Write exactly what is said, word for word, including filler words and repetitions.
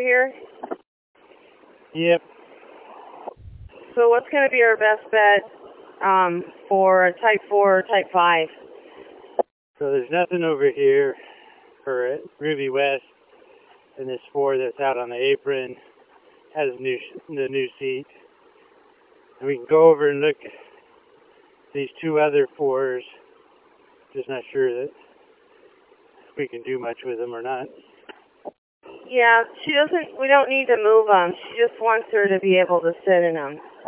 here? Yep. So what's going to be our best bet um, for type four or type five? So there's nothing over here for Ruby West, and this four that's out on the apron has new the new seat. And we can go over and look at these two other fours. Just not sure that we can do much with them or not. Yeah, she doesn't, we don't need to move them. She just wants her to be able to sit in them.